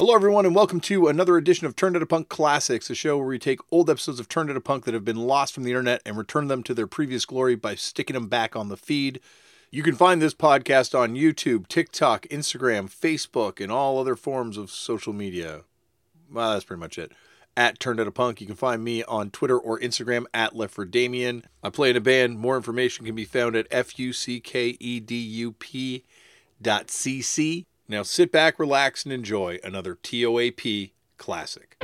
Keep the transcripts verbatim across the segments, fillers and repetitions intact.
Hello, everyone, and welcome to another edition of Turned Out a Punk Classics, a show where we take old episodes of Turned Out a Punk that have been lost from the internet and return them to their previous glory by sticking them back on the feed. You can find this podcast on YouTube, TikTok, Instagram, Facebook, and all other forms of social media. Well, that's pretty much it. At Turned Out a Punk. You can find me on Twitter or Instagram at Left for Damien. I play in a band. More information can be found at F U C K E D U P dot C C. Now sit back, relax, and enjoy another T O A P classic.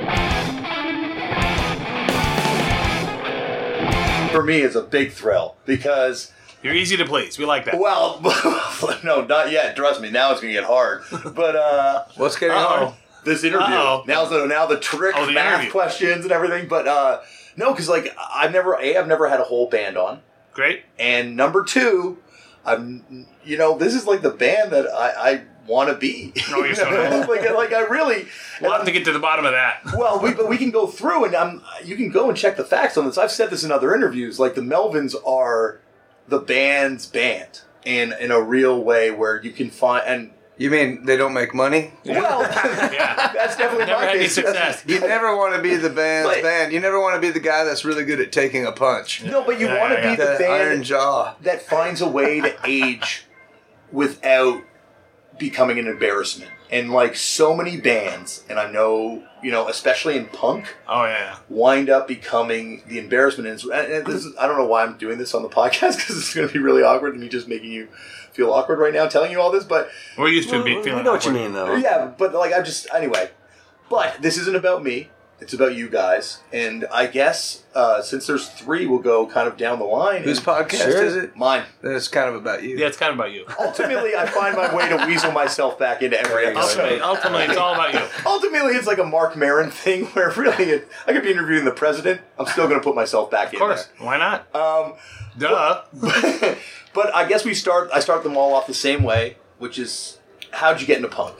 For me, it's a big thrill because... You're easy to please. We like that. Well, no, not yet. Trust me. Now it's going to get hard. But, uh... What's getting Uh-oh. hard? This interview. Uh-oh. Now the, now the trick Oh, the math interview. questions and everything. But, uh... no, because, like, I've never... A, I've never had a whole band on. Great. And number two, I'm... You know, this is, like, the band that I... I want to be. No, you're so nice. like, like, I really... We'll have to get to the bottom of that. Well, we, but we can go through and um, you can go and check the facts on this. I've said this in other interviews. Like, the Melvins are the band's band in, in a real way where you can find... and You mean they don't make money? Well, Yeah. that's definitely Never my had any case. success. You never want to be the band's But- band. You never want to be the guy that's really good at taking a punch. No, but you Yeah, want to yeah, be yeah. the The iron band jaw. that finds a way to age without becoming an embarrassment. And like so many bands, and I know, you know, especially in punk, Oh, yeah. wind up becoming the embarrassment. And, and this is, I don't know why I'm doing this on the podcast because it's going to be really awkward and me just making you feel awkward right now telling you all this. But We're used to Well, be we feeling know what you awkward. mean, though. yeah, but like I just anyway. But this isn't about me. It's about you guys. And I guess uh, since there's three, we'll go kind of down the line. Whose And podcast Sure. is it? Mine. It's kind of about you. Yeah, it's kind of about you. Ultimately, I find my way to weasel myself back into every There you go. episode. Ultimately, ultimately, it's all about you. Ultimately, it's like a Mark Maron thing where really it, I could be interviewing the president. I'm still going to put myself back Of in course. Why not? there. Um, Duh. but, but I guess we start. I start them all off the same way, which is how'd you get into punk?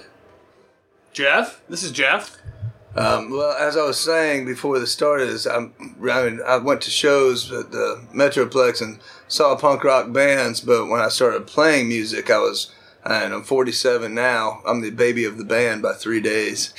Jeff? This is Jeff. Um, well, as I was saying before this started, is I'm, I mean, I went to shows at the Metroplex and saw punk rock bands, but when I started playing music, I was, and I'm forty-seven now. I'm the baby of the band by three days.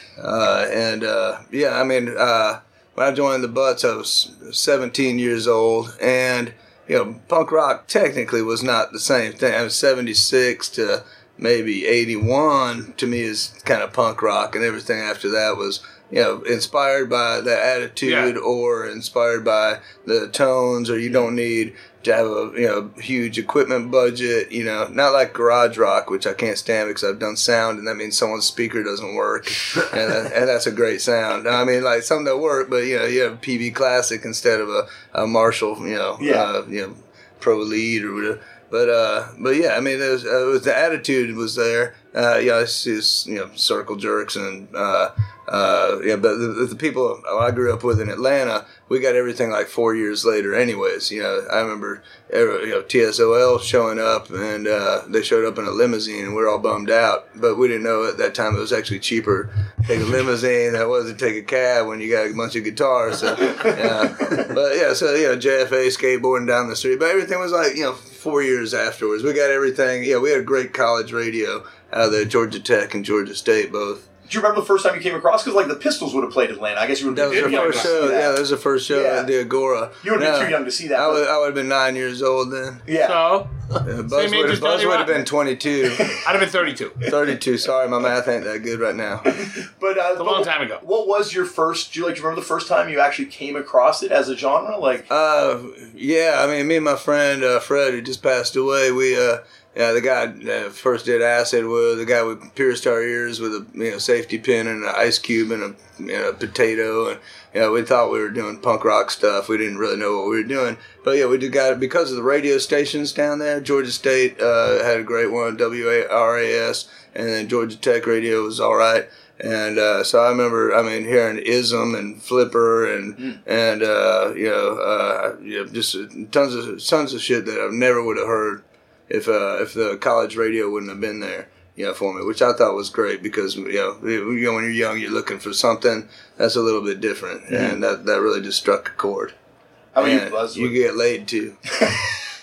Uh, and, uh, yeah, I mean, uh, when I joined the Butts, I was seventeen years old, and, you know, punk rock technically was not the same thing. I was seventy-six to maybe eighty-one to me is kind of punk rock, and everything after that was, you know, inspired by the attitude Yeah. or inspired by the tones, or you don't need to have a, you know, huge equipment budget, you know, not like garage rock, which I can't stand because I've done sound and that means someone's speaker doesn't work, and, that, and that's a great sound. I mean, like something that work, but you know, you have P V Classic instead of a, a Marshall, you know, Yeah. uh, you know, Pro Lead or whatever. But uh, but yeah, I mean, it was, uh, it was the attitude was there. Uh, yeah, it's just, you know, circle jerks and uh, uh, yeah. But the, the people I grew up with in Atlanta, we got everything like four years later. Anyways, you know, I remember you know T S O L showing up, and uh, they showed up in a limousine, and we were all bummed out. But we didn't know at that time it was actually cheaper to take a limousine than it was to take a cab when you got a bunch of guitars. So, yeah. But yeah, so you know, J F A skateboarding down the street, but everything was like, you know, four years afterwards. We got everything. Yeah, we had a great college radio out of there, Georgia Tech and Georgia State both. Do you remember the first time you came across? Because like the Pistols would have played Atlanta. I guess you would That have was been our too young first to see show. that. Yeah, that was the first show Yeah. at the Agora. You would have No, been too young to see that. I but- would, I would have been nine years old then. yeah. So, Yeah, Buzz Same age would as have, Buzz Johnny would have Rotten. been twenty-two. I'd have been thirty-two. thirty-two. Sorry, my math ain't that good right now. But uh, It's a long time ago. What was your first? Do you like? Do you remember the first time you actually came across it as a genre? Like, Uh, yeah, I mean, me and my friend uh, Fred, who just passed away, we, uh, yeah, the guy that first did acid was the guy we pierced our ears with a you know safety pin and an ice cube and a, you know, potato, and you know, we thought we were doing punk rock stuff. We didn't really know what we were doing, but yeah, we did got it because of the radio stations down there. Georgia State uh, had a great one, W A R A S, and then Georgia Tech radio was all right. And uh, so I remember, I mean, hearing Ism and Flipper and Mm. and uh, you know, uh, you know, just tons of tons of shit that I never would have heard if uh, if the college radio wouldn't have been there, you know, for me, which I thought was great because you know, you know when you're young, you're looking for something that's a little bit different, Mm-hmm. and that, that really just struck a chord. how many And Buzz? you get laid too.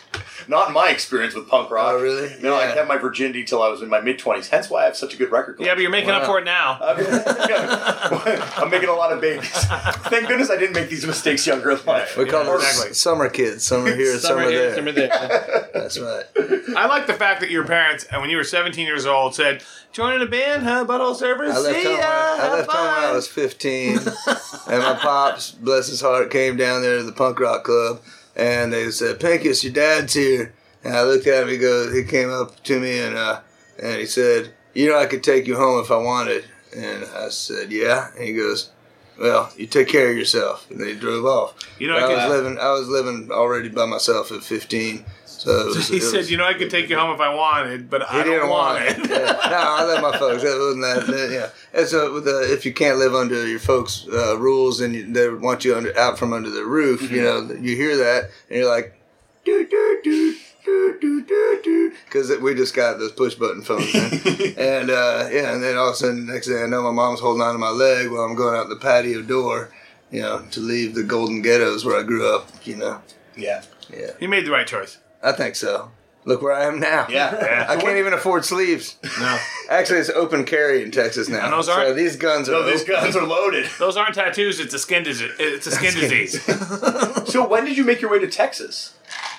Not in my experience with punk rock. Oh, really? No, I Yeah. kept my virginity till I was in my mid twenties. Hence why I have such a good record. Yeah, but you're making Wow. up for it now. I'm, I'm making a lot of babies. Thank goodness I didn't make these mistakes younger in life. We call Yeah, them exactly. summer kids. Summer here, summer, Summer here, there. summer there. That's right. I like the fact that your parents, and when you were seventeen years old, said, "Joining a band, huh? Butthole Surfers. I left See home. ya. When, I have left home when I fun." was fifteen, and my pops, bless his heart, came down there to the punk rock club, and they said, "Pinkus, your dad's here." And I looked at him. He goes, he came up to me and uh, and he said, "You know, I could take you home if I wanted." And I said, "Yeah." And he goes, "Well, you take care of yourself." And they drove off. You know, I I was could- living. I was living already by myself at fifteen. So it was, He it said, was- "You know, I could take you home if I wanted, but He I didn't don't want want it." it. Yeah. No, I let my folks. That wasn't that. that yeah. And so with the, if you can't live under your folks' uh, rules and you, they want you under out from under their roof, Mm-hmm. you know, you hear that and you're like, do do do do do do do, because we just got those push button phones, man. and uh, yeah, and then all of a sudden, the next day I know my mom's holding on to my leg while I'm going out the patio door, you know, to leave the golden ghettos where I grew up. You know, Yeah. yeah, He made the right choice. I think so. Look where I am now. Yeah. Yeah. I can't even afford sleeves. No, Actually, it's open carry in Texas now. And those aren't- so these guns are. No, these open. guns are loaded. those aren't tattoos. It's a skin disease. It's a skin disease. So when did you make your way to Texas?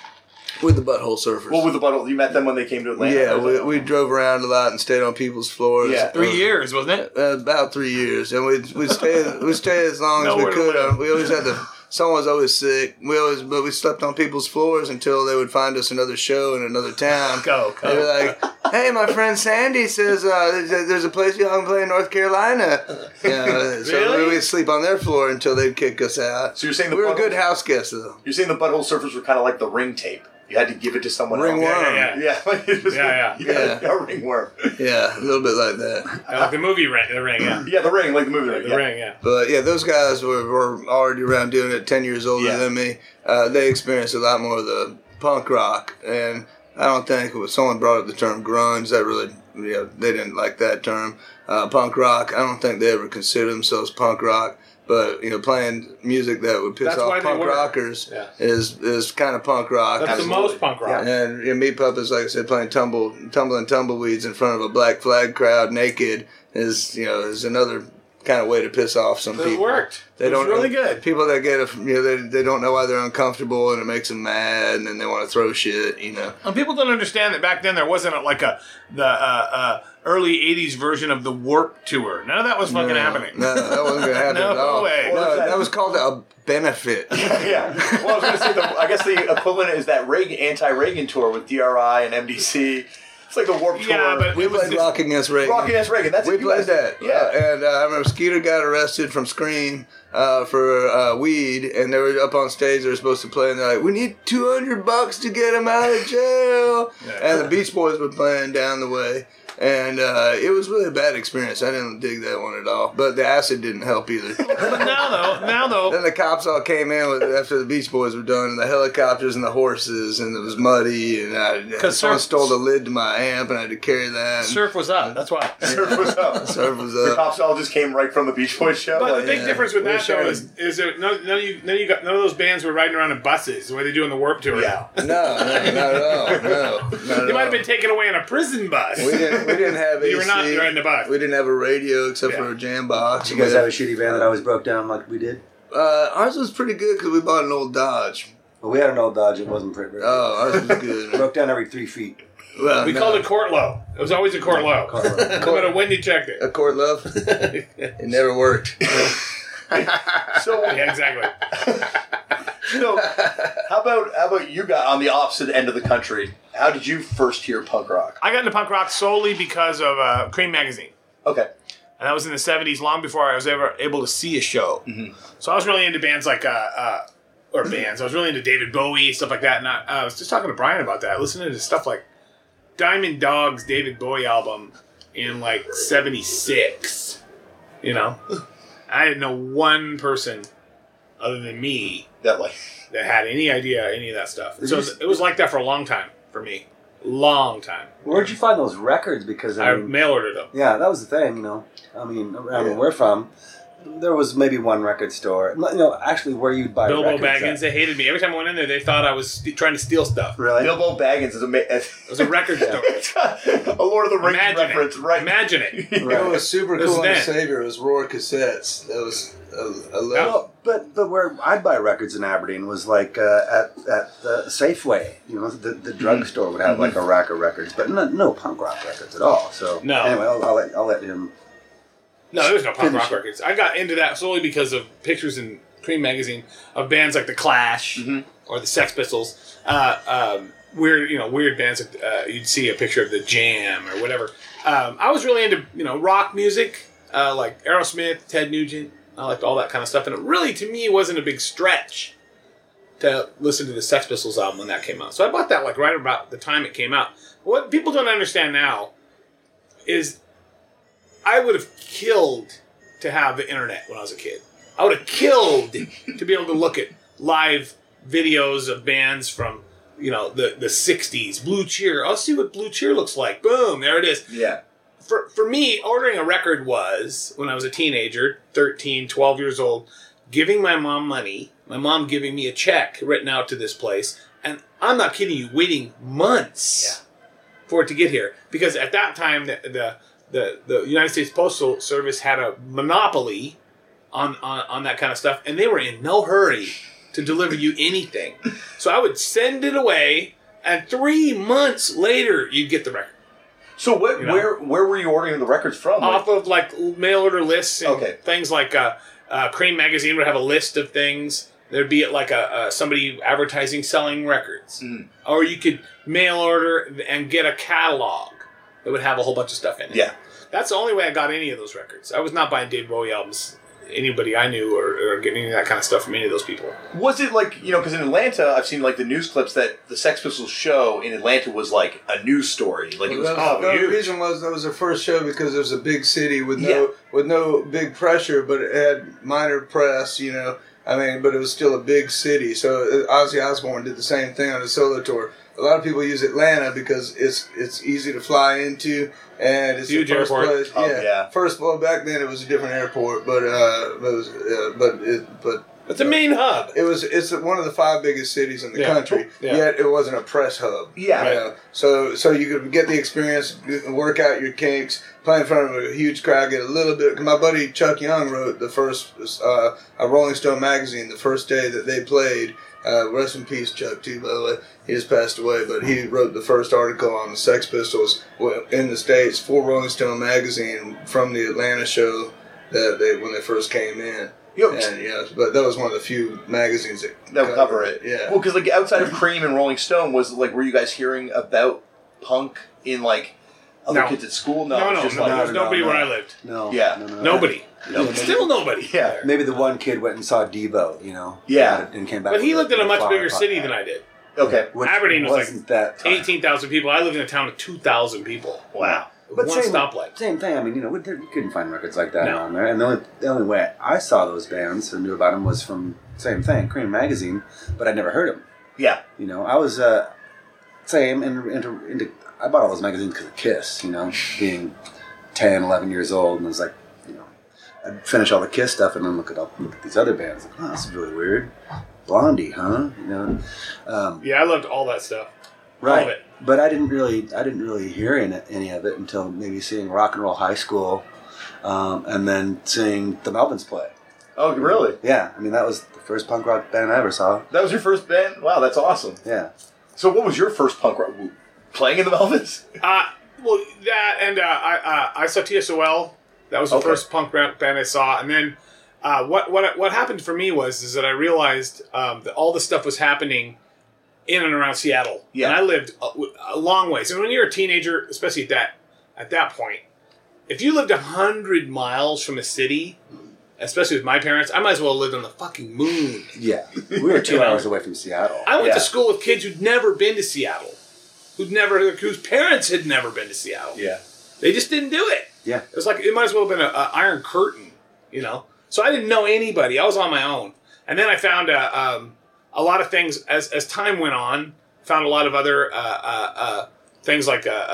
With the butthole surfers. Well, with the butthole, you met them when they came to Atlanta. yeah, we, we drove around a lot and stayed on people's floors. Yeah. Three years, wasn't it? Uh, about three years, and we we stayed we stayed as long as we Nowhere to could. live. Uh, we always had to. Someone was always sick. We always, but we slept on people's floors until they would find us another show in another town. Go, They were go. like, "Hey, my friend Sandy says uh, there's, a, there's a place y'all can play in North Carolina." You know, so Really? we would sleep on their floor until they'd kick us out. So you're saying the we were butthole- good house guests though. You're saying the butthole surfers were kind of like the ring tape. You had to give it to someone Ringworm. else. Yeah, yeah, Yeah, like it was- Yeah, yeah, Yeah. a ringworm. Yeah, a little bit like that. Uh, like the movie ring, the ring, yeah. Yeah, the ring, like the movie The ring. Yeah. ring, yeah. But yeah, those guys were, were already around doing it, ten years older Yeah. than me. Uh, they experienced a lot more of the punk rock, and I don't think it was someone brought up the term grunge. That really, you know, they didn't like that term. Uh, punk rock, I don't think they ever considered themselves punk rock. But you know, playing music that would piss That's why off they punk were. rockers Yeah. is is kind of punk rock. That's Absolutely. the most punk rock. And you know, Meat Puppets, like I said, playing tumble, tumbling tumbleweeds in front of a black flag crowd naked is, you know, is another kind of way to piss off some It people. worked. They It was don't really good. People that get, a, you know, they, they don't know why they're uncomfortable and it makes them mad and then they want to throw shit. You know. And people don't understand that back then there wasn't a, like a the uh, uh, early eighties version of the Warp Tour. None of that was fucking no, happening. No, that wasn't gonna happen No at all. way. No, that was called a benefit. Yeah. Well, I was going to say, the, I guess the equivalent is that Reagan, anti-Reagan tour with D R I and M D C. It's like the Warped Tour. Yeah, but We it was played just- Rock Against Reagan. Rock Against Reagan. That's We it, you played guys- that. Yeah. And uh, I remember Skeeter got arrested from Scream uh, for uh, weed, and they were up on stage. They were supposed to play, and they're like, "We need two hundred bucks to get him out of jail." Yeah. And the Beach Boys were playing down the way. And uh, it was really a bad experience. I didn't dig that one at all. But the acid didn't help either. But now though, now though, Then the cops all came in with, after the Beach Boys were done, and the helicopters and the horses, and it was muddy, and I, 'Cause someone surf- stole the lid to my amp, and I had to carry that. And surf was up. That's why. Surf was up. surf was The up. cops all just came right from the Beach Boys show. But like- the big yeah. difference with We're that though sharing- is, is that none, none of you, none of you got, none of those bands were riding around in buses the way they do in the Warp Tour Yeah. now. No, no, not at all. No, not at They might have all. been taken away in a prison bus. We didn't. We didn't have You A were C. not riding the bus. We didn't have a radio except Yeah. for a jam box. You guys have a shitty van that always broke down like we did? Uh, ours was pretty good because we bought an old Dodge. Well, we had an old Dodge. It wasn't pretty very Oh, ours was It good. broke down every three feet. Well, We no. called it court low. It was always a court low. Court low. No matter when you checked it. a court love. It never worked. so, Yeah, exactly. so how about how about you got on the opposite end of the country? How did you first hear punk rock? I got into punk rock solely because of uh, Cream magazine. Okay. And that was in the seventies, long before I was ever able to see a show. So I was really into bands like, uh, uh, or bands, I was really into David Bowie, stuff like that. And I, I was just talking to Brian about that, listening to stuff like Diamond Dog's David Bowie album in like seventy-six. You know? I didn't know one person other than me That like that had any idea any of that stuff. So it you was, s- it was like that for a long time for me. Long time. Where'd you find those records? Because, I I mean, mail ordered them. yeah, that was the thing, you know. I mean, around where we're from, there was maybe one record store. You know, actually, where you'd buy Bilbo records Baggins, at. they hated me. Every time I went in there, they thought I was st- trying to steal stuff. Really? Bilbo Baggins is amazing. It was a record store. A Lord of the Rings Imagine reference, it. right? Imagine it. You know what was super This cool in the then. Savior was Roar cassettes. That was I, I love. Well, but but where I'd buy records in Aberdeen was like uh, at at the Safeway. You know, the, the drugstore would have like a rack of records, but no, no punk rock records at all. So No. Anyway, I'll, I'll let I'll let him. No, there was no punk Finish rock it. records. I got into that solely because of pictures in Cream magazine of bands like the Clash Mhm. or the Sex Pistols. Uh, um, weird, you know, weird bands. Like, uh, you'd see a picture of the Jam or whatever. Um, I was really into you know rock music, uh, like Aerosmith, Ted Nugent. I liked all that kind of stuff, and it really, to me, wasn't a big stretch to listen to the Sex Pistols album when that came out. So I bought that like right about the time it came out. What people don't understand now is I would have killed to have the internet when I was a kid. I would have killed to be able to look at live videos of bands from, you know, the, the sixties. Blue Cheer. I'll see what Blue Cheer looks like. Boom, there it is. Yeah. For, for me, ordering a record was, when I was a teenager, thirteen, twelve years old, giving my mom money, my mom giving me a check written out to this place, and I'm not kidding you, waiting months for it to get here. Because at that time, the, the The, the United States Postal Service had a monopoly on, on, on that kind of stuff, and they were in no hurry to deliver you anything. So I would send it away, and three months later, you'd get the record. So what, You know? where where were you ordering the records from? Off of, like, mail order lists and Okay. things like uh, uh, Cream Magazine would have a list of things. There'd be, like, a, a somebody advertising selling records. Mm. Or you could mail order and get a catalog that would have a whole bunch of stuff in it. Yeah. That's the only way I got any of those records. I was not buying Dave Bowie albums, anybody I knew, or, or getting any of that kind of stuff from any of those people. Was it like, you know, because in Atlanta, I've seen like the news clips that the Sex Pistols show in Atlanta was like a news story. Like it was Well, oh, the huge. reason was that was the first show because it was a big city with no Yeah. with no big pressure, but it had minor press. You know, I mean, but it was still a big city. So uh, Ozzy Osbourne did the same thing on his solo tour. A lot of people use Atlanta because it's it's easy to fly into and it's Huge the first airport. place. Oh, yeah. yeah. First, well, back then it was a different airport, but uh, it was uh, but it but. It's a main hub. It was. It's one of the five biggest cities in the Yeah. country. Yeah. Yet it wasn't a press hub. Yeah. You know? So so you could get the experience, work out your kinks, play in front of a huge crowd, get a little bit. My buddy Chuck Young wrote the first uh, a Rolling Stone magazine the first day that they played. Uh, rest in peace, Chuck. Too, by the way, he just passed away. But he wrote the first article on the Sex Pistols in the States for Rolling Stone magazine from the Atlanta show that they when they first came in. Yo, And yeah, but that was one of the few magazines that that would cover it. Yeah. Well, because like outside of Cream and Rolling Stone, was like, were you guys hearing about punk in like other No. kids at school? No, No, it was no, just no, like, there's no, nobody no. where I lived. No. Yeah. No, no, Nobody. No. Still nobody. Yeah. there. Maybe the one kid went and saw Devo. You know. Yeah. And came back. But he with lived in a much flower bigger pot. city than I did. Okay. Which Aberdeen was like wasn't that time. eighteen thousand people. I lived in a town of two thousand people. Wow. But One same, stoplight. Same thing. I mean, you know, there- you couldn't find records like that No. on there. And the only, the only way I saw those bands or knew about them was from same thing, Cream Magazine, but I'd never heard them. Yeah. You know, I was uh, same into, into, into I bought all those magazines because of Kiss. You know, being ten, eleven years old, and I was like, you know, I'd finish all the Kiss stuff and then look at all, look at these other bands. Like, oh, this is really weird. Blondie, huh? You know, um, Yeah, I loved all that stuff. right. All of it. But I didn't really, I didn't really hear any, any of it until maybe seeing Rock and Roll High School, um, and then seeing the Melvins play. Oh, really? Yeah, I mean that was the first punk rock band I ever saw. That was your first band? Wow, that's awesome. Yeah, So, what was your first punk rock? Playing in the Melvins? Uh, well, that and uh, I uh, I saw T S O L. That was the Okay. first punk band band I saw, and then uh, what what what happened for me was is that I realized um, that all this stuff was happening in and around Seattle. Yeah. And I lived a, a long ways. And when you're a teenager, especially at that at that point, if you lived a hundred miles from a city, especially with my parents, I might as well have lived on the fucking moon. yeah. We were two You know? hours away from Seattle. I went Yeah. to school with kids who'd never been to Seattle, who'd never whose parents had never been to Seattle. Yeah. They just didn't do it. Yeah. It was like, it might as well have been an Iron Curtain, you know? So I didn't know anybody. I was on my own. And then I found uh, um, a lot of things, as as time went on, found a lot of other uh, uh, uh, things like uh, uh,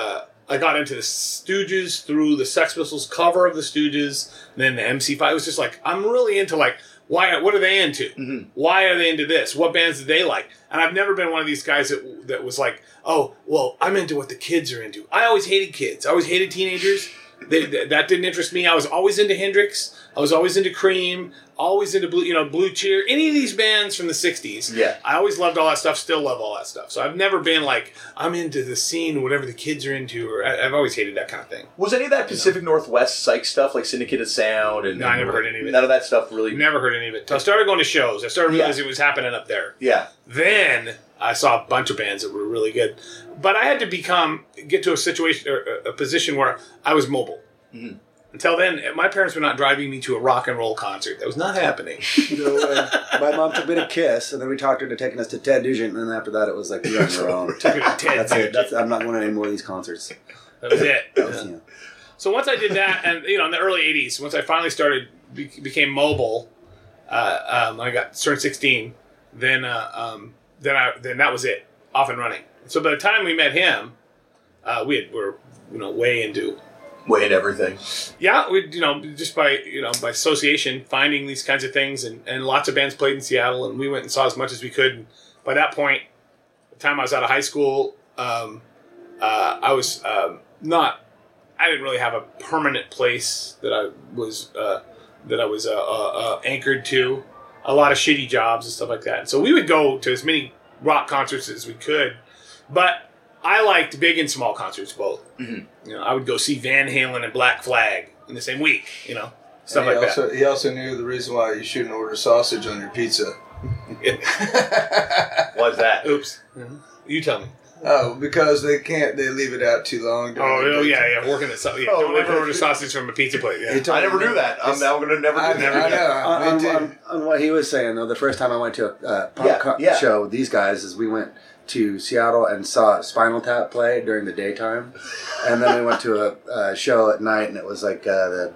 I got into the Stooges through the Sex Pistols cover of the Stooges, and then the M C five. It was just like, I'm really into like, why? What are they into? Mm-hmm. Why are they into this? What bands do they like? And I've never been one of these guys that that was like, oh, well, I'm into what the kids are into. I always hated kids. I always hated teenagers. They, they, that didn't interest me. I was always into Hendrix. I was always into Cream. Always into Blue, you know, Blue Cheer. Any of these bands from the sixties. Yeah. I always loved all that stuff. Still love all that stuff. So I've never been like, I'm into the scene, whatever the kids are into. Or I, I've always hated that kind of thing. Was any of that Pacific you know? Northwest psych stuff, like Syndicated Sound? And No, I never heard any of it. None of that stuff really? Never heard any of it. So I started going to shows. I started realizing Yeah. it was happening up there. Yeah. Then I saw a bunch of bands that were really good. But I had to become, get to a situation, or a position where I was mobile. Mm-hmm. Until then, my parents were not driving me to a rock and roll concert. That was not happening. You know, uh, my mom took me to Kiss, and then we talked her into taking us to Ted Nugent, and then after that, it was like, you're on your own. Took me to Ted That's it. That's, I'm not going to any more of these concerts. That was it. That was, you know. So once I did that, and you know, in the early eighties, once I finally started, be, became mobile, uh, um, I got turned sixteen. Then, uh, um, then I, then that was it, off and running. So by the time we met him, uh, we had, were, you know, way into. Way into everything. Yeah, we, you know, just by, you know, by association, finding these kinds of things, and, and lots of bands played in Seattle, and we went and saw as much as we could. And by that point, the time I was out of high school, um, uh, I was um, not. I didn't really have a permanent place that I was uh, that I was uh, uh, uh, anchored to. A lot of shitty jobs and stuff like that. And so we would go to as many rock concerts as we could, but I liked big and small concerts both. Mm-hmm. You know, I would go see Van Halen and Black Flag in the same week. You know, stuff and he like also, that. He also knew the reason why you shouldn't order sausage on your pizza. Why's that? Oops. Mm-hmm. You tell me. Oh, because they can't. They leave it out too long. Oh, oh yeah, yeah. Working at something. Yeah. Oh, Don't ever okay. order sausage from a pizza plate. Yeah. I never knew that. I'm now going to never I, do I that. know. on, Me on, too. on, on what he was saying, though, the first time I went to a uh, punk Yeah, co- yeah. show with these guys is we went to Seattle and saw Spinal Tap play during the daytime, and then we went to a, a show at night, and it was like uh, the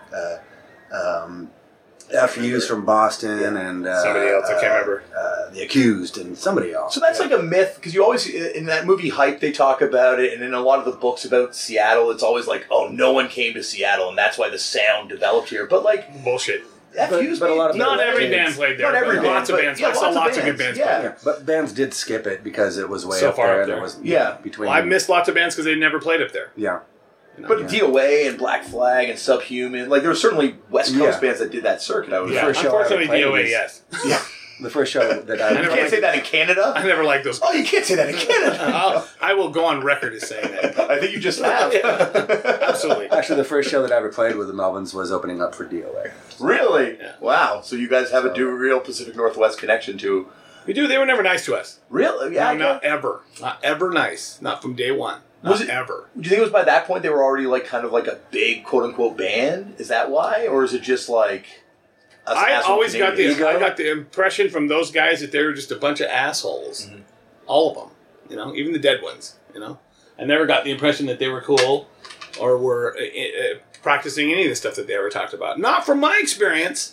uh, um, F U's from Boston and uh, Somebody else, I can't uh, remember. Uh, the Accused and somebody else. So that's like a myth, because you always, in that movie Hype, they talk about it, and in a lot of the books about Seattle, it's always like, oh, no one came to Seattle, and that's why the sound developed here. But like, Bullshit. F U's But- but a lot of Not bands- every band played there. Not every but band, lots of but- bands. yeah, I saw lots of lots of good bands, bands. yeah. play Yeah, but bands did skip it because it was way So up far there. up and there. it was Yeah. between. Well, I missed lots of bands because they never played up there. Yeah. You know? But Yeah. D O A and Black Flag and Subhuman, like there were certainly West Coast Yeah. bands that did that circuit. I would yeah, first show I ever unfortunately, played D O A, was- yes. yeah. The first show that I, I never You can't say that in Canada. I never liked those. Oh, you can't say that in Canada. I'll, I will go on record as saying that. I think you just have. Absolutely. actually the first show that I ever played with the Melvins was opening up for D O A. Really? Yeah. Wow. So you guys have a So- do real Pacific Northwest connection to. We do. They were never nice to us. Really? Yeah. No, I not guess. ever. Not ever nice. Not from day one. Not Was it- ever. Do you think it was by that point they were already like kind of like a big quote unquote band? Is that why, or is it just like? us I asshole always got the Canadians? I got the impression from those guys that they were just a bunch of assholes. Mm-hmm. All of them. You know, even the dead ones. You know, I never got the impression that they were cool or were uh, uh, practicing any of the stuff that they ever talked about. Not from my experience.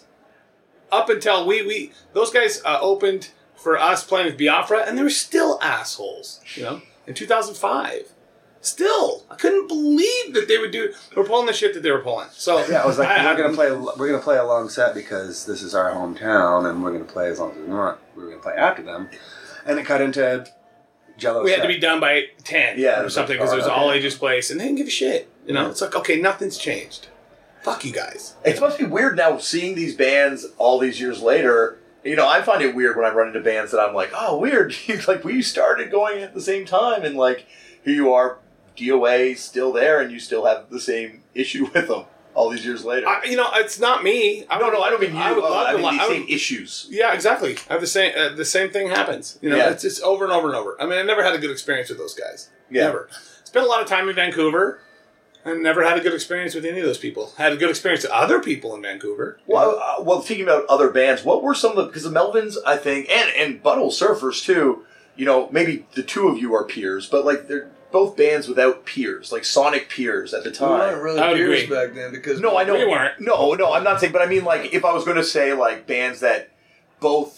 Up until we we those guys uh, opened for us playing with Biafra, and they were still assholes. You know, in two thousand five. Still, I couldn't believe that they would do. They were pulling the shit that they were pulling. So Yeah, I was like, I- we're gonna play. We're gonna play a long set because this is our hometown, and we're gonna play as long as we want. We're gonna play after them, and it cut into Jello. We had to set. be done by ten Yeah, it or was something like, because it was an okay. all ages place, and they didn't give a shit. You know, Yeah. it's like, okay, nothing's changed. Fuck you guys. It must be weird now seeing these bands all these years later. You know, I find it weird when I run into bands that I'm like, oh, weird. Like we started going at the same time, and like here you are. D O A still there, and you still have the same issue with them all these years later. I, you know, it's not me. I no, would no, I don't love- mean you. I would uh, love I to. mean li- these I would- same issues. Yeah, exactly. I have the same. Uh, the same thing happens. You know, Yeah. it's just over and over and over. I mean, I never had a good experience with those guys. Yeah. Never. Spent a lot of time in Vancouver, and never had a good experience with any of those people. Had a good experience with other people in Vancouver. Well, uh, well, thinking about other bands, what were some of the because the Melvins, I think, and and Butthole Surfers too. You know, maybe the two of you are peers, but like they're both bands without peers, like Sonic peers at the We time. weren't really I would peers agree. back then because No, I know We weren't. No, no, I'm not saying, but I mean, like, if I was going to say like bands that both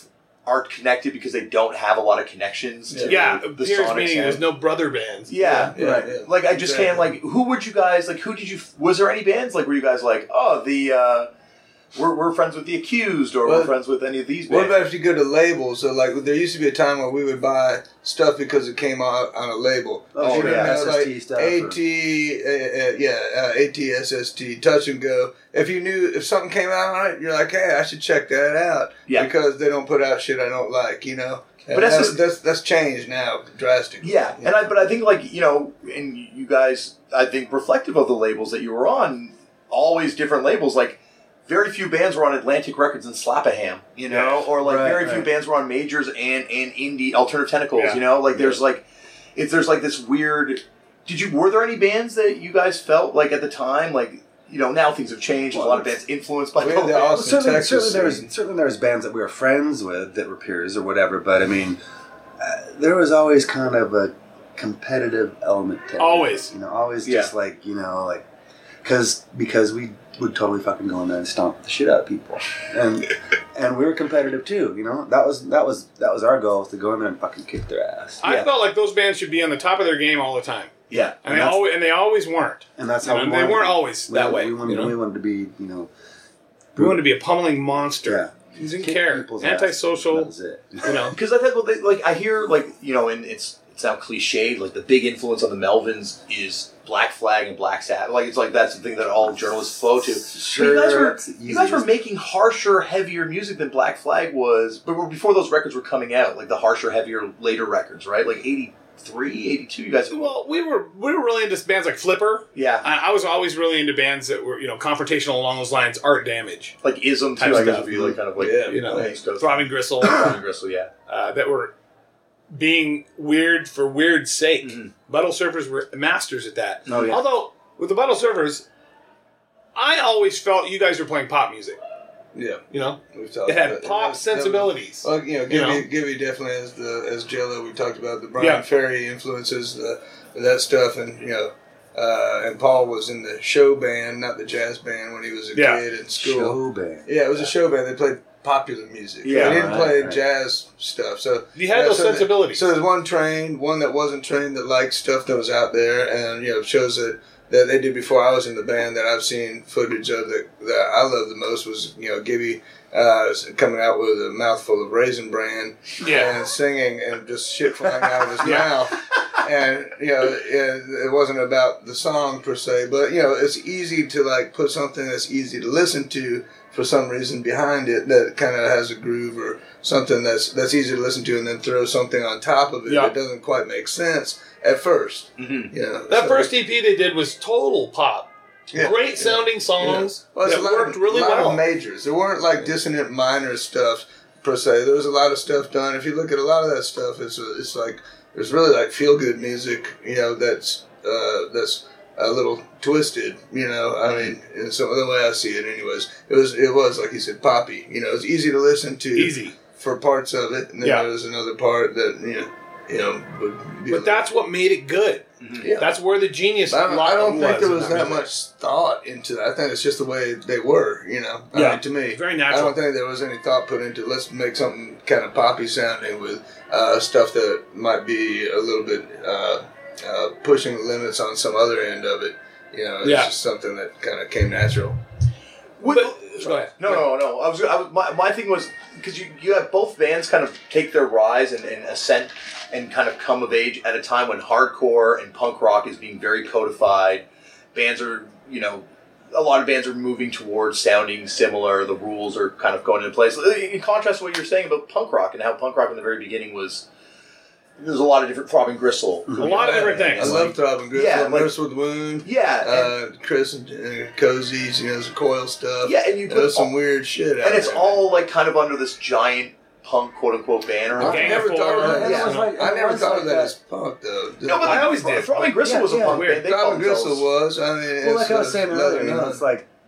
are connected because they don't have a lot of connections to Yeah, the, the Pierce sonic meaning sound. there's no brother bands. Yeah, Yeah, right. yeah. Like I just Exactly. can't like. Who would you guys like? Who did you? Was there any bands like? Were you guys like, oh, the uh, we're we're friends with the Accused, or Well, we're friends with any of these What bands? about if you go to labels? So like, there used to be a time where we would buy stuff because it came out on a label. Oh, You know, yeah. S S T like stuff. AT, uh, uh, yeah, uh, AT, S S T, Touch and Go. If you knew if something came out on it, you're like, hey, I should check that out. Yeah. Because they don't put out shit I don't like, you know. And But that's that's, just- that's that's changed now drastically. Yeah, and I but I think like you know, and you guys, I think reflective of the labels that you were on, always different labels. Like very few bands were on Atlantic Records and Slap-a-Ham, you know, or like Right, very few right. bands were on Majors and and indie Alternative Tentacles, Yeah. you know. Like there's like, it's there's like this weird. Did you were there any bands that you guys felt like at the time like? You know, now things have changed. There's a lot of bands influenced by We those had the bands. Well, Austin, certainly, Texas certainly there was scene. certainly there was bands that we were friends with that were peers or whatever. But I mean, uh, there was always kind of a competitive element to it. Always. you know, always Yeah. just like you know, like because because we would totally fucking go in there and stomp the shit out of people, and and we were competitive too. You know, that was that was that was our goal, was to go in there and fucking kick their ass. I Yeah. felt like those bands should be on the top of their game all the time, Yeah, and, And they that's- always and they always weren't. And that's You how know, we they wanted weren't to be. always We that wanted- way. We wanted, you know? we wanted to be, you know, We wanted to be a pummeling monster. yeah, He didn't kick care. people's ass. Antisocial. That was it. You know. because I think well, they, like I hear like you know, and it's it's now cliched. Like the big influence on the Melvins is Black Flag and Black Sabbath. Like it's like that's the thing that all journalists flow to. Sure, But you guys were it's you guys were easy. making harsher, heavier music than Black Flag was, but were before those records were coming out, like the harsher, heavier later records, right? Like eighty-three, eighty-two. You guys, Well, we were we were really into bands like Flipper. yeah, I, I was always really into bands that were you know confrontational along those lines. Art Damage, like Ism too. Type I guess stuff. would be like kind of like Yeah, you know, West Coast. Throbbing Gristle, Throbbing Gristle, yeah. uh, that were being weird for weird's sake. Mhm. Buttle Surfers were masters at that. Oh, yeah. Although with the Buttle Surfers, I always felt you guys were playing pop music. Yeah. You know, We've talked it had about- pop that was- that was- sensibilities. Well, you know, You Gibby, know? Gibby definitely as the as Jello. We talked about the Brian Yeah. Ferry influences, uh, that stuff, and you know, uh, and Paul was in the show band, not the jazz band, when he was a Yeah. kid in school. Show band. Yeah, it was a show band. They played popular music. Yeah, they didn't right, play right. jazz stuff. So You had yeah, those so the- sensibilities. so there's one trained, one that wasn't trained that liked stuff that was out there, and you know shows that. That they did before I was in the band that I've seen footage of that, that I love the most was you know Gibby uh, coming out with a mouthful of Raisin Bran Yeah. and singing and just shit flying out of his Yeah. mouth, and you know it, it wasn't about the song per se, but you know it's easy to like put something that's easy to listen to for some reason behind it that kind of has a groove or something that's that's easy to listen to, and then throw something on top of it Yeah. that doesn't quite make sense at first. Mm-hmm. You know, That so- first E P they did was total pop. Yeah. Great sounding songs Well, it's that a lot worked of, really lot well. of majors. There weren't like dissonant minor stuff per se. There was a lot of stuff done. If you look at a lot of that stuff, it's it's like there's really like feel good music. You know, that's uh, that's a little twisted. You know, I mean, and so the way I see it, anyways, it was it was like you said, poppy. You know, it's easy to listen to. Easy. For parts of it, and then Yeah. there was another part that you know, you know, would be a But that's what made it good. yeah. That's where the genius. I don't, I don't think there was in that music. much thought into that. I think it's just the way they were, you know. I Yeah. mean, to me, Very I natural. don't think there was any thought put into let's make something kind of poppy sounding with uh, stuff that might be a little bit uh, uh, pushing the limits on some other end of it. You know, it's Yeah. just something that kind of came natural. But, go ahead. No, no, no. I was, I was my, my thing was because you, you have both bands kind of take their rise and, and ascent and kind of come of age at a time when hardcore and punk rock is being very codified. Bands are, you know, a lot of bands are moving towards sounding similar. The rules are kind of going into place. In contrast to what you were saying about punk rock and how punk rock in the very beginning was, there's a lot of different Throbbing Gristle. A lot of different I things. love Throbbing Gristle, Yeah, like- Nurse with Wound, Yeah, and, uh, Chris and uh, Cozy's, you know, some coil stuff. yeah, and you There's put some weird shit out and it's there. all like kind of under this giant punk quote unquote banner. I Gang never of thought of Four. that. And it Yeah. was like- I it never was thought like of that that. as punk though. No, but I always did. Throbbing Gristle Yeah, was a yeah. punk Weird. band. They Throbbing called Gristle themselves- was. I mean, Well, like it's, I was uh, saying leather earlier, you know, none. it's like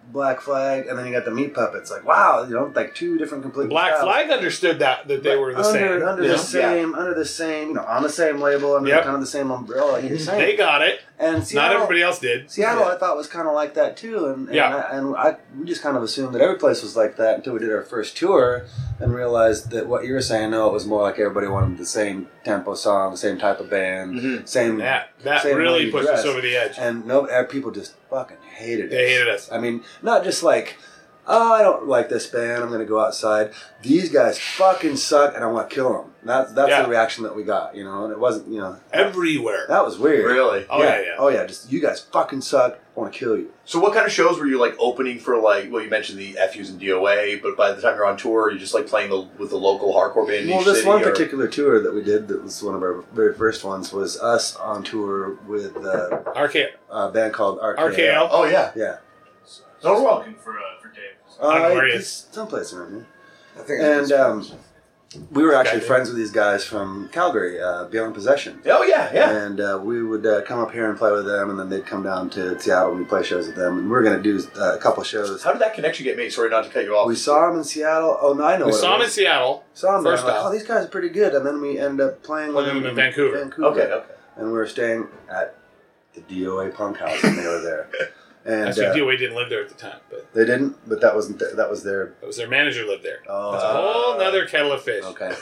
Black Flag, and then you got the Meat Puppets. Like, wow, you know, like two different completely Black styles. Flag understood that that they were the under, same. under you the know? same, under the same, you know, on the same label, under Yep. kind of the same umbrella. Like you're saying. They got it. And Seattle, Not everybody else did. Seattle, Yeah. I thought was kind of like that too, and and, Yeah. I, and I we just kind of assumed that every place was like that until we did our first tour, and realized that what you were saying, no, it was more like everybody wanted the same tempo song, the same type of band, Mhm. same. That that Same way really you pushed dress. us over the edge. And no, uh, people just fucking hated it. They hated us. I mean, not just like, oh, I don't like this band, I'm going to go outside. These guys fucking suck, and I want to kill them. That's that's Yeah. the reaction that we got, you know. And it wasn't, you know, Everywhere. that was weird. Really? Oh yeah, yeah. Oh yeah, just you guys fucking suck. I want to kill you. So what kind of shows were you like opening for? Like, well, you mentioned the F Us and D O A, but by the time you're on tour, are you just like playing the, with the local hardcore band? in Well, each this city, one or- particular tour that we did, that was one of our very first ones, was us on tour with uh, R K a band called R K L. R K L. Oh yeah. Yeah. No wrong. Looking for uh, for Dave. Uh, don't know where he he's is. someplace around here. I think And um, we were actually Guy friends with these guys from Calgary, uh, Beyond Possession. Oh yeah, yeah. And uh, we would uh, come up here and play with them, and then they'd come down to Seattle and we'd play shows with them. And we were going to do uh, a couple shows. How did that connection get made? Sorry, not to cut you off. We saw them in Seattle. Oh, no, I know We what saw it him in was. Seattle. Saw them first there. Like, off. oh, these guys are pretty good. And then we ended up playing with Playing them in Vancouver. Vancouver. Okay, okay. And we were staying at the D O A Punk House, and they were there. And Actually, uh, D O A didn't live there at the time, but they didn't, but that wasn't th- that was their. it was their manager lived there. Oh, That's a whole nother kettle of fish. okay.